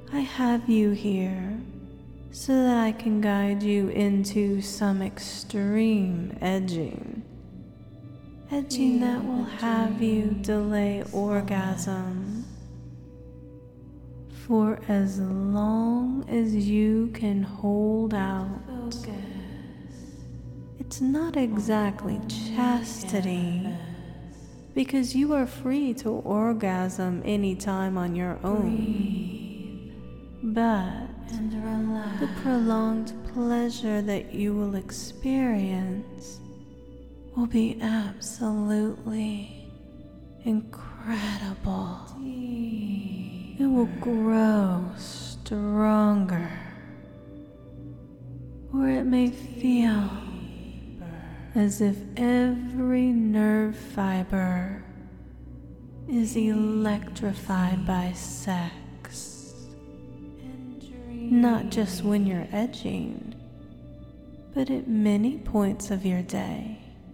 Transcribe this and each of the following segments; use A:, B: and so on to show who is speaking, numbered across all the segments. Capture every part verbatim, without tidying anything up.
A: I have you here so that I can guide you into some extreme edging. Edging that will have you delay orgasm for as long as you can hold out. It's not exactly chastity, because you are free to orgasm anytime on your own. But the prolonged pleasure that you will experience will be absolutely incredible. It will grow stronger, or it may feel as if every nerve fiber is electrified by sex. Not just when you're edging, but at many points of your day.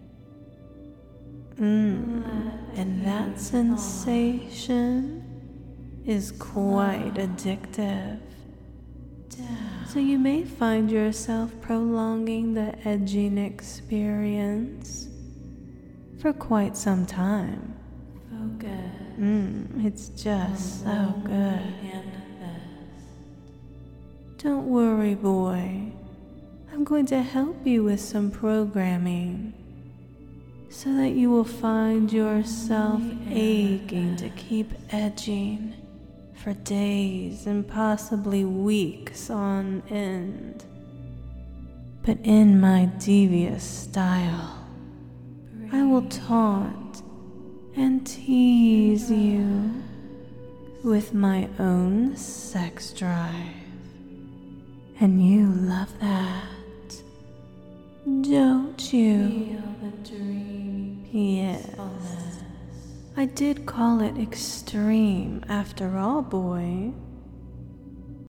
A: Mm. And that sensation is quite addictive. So you may find yourself prolonging the edging experience for quite some time. Mm, it's just so good. Don't worry, boy. I'm going to help you with some programming so that you will find yourself aching to keep edging for days and possibly weeks on end. But in my devious style, I will taunt and tease you with my own sex drive. And you love that, don't you? Yes. I did call it extreme after all, boy.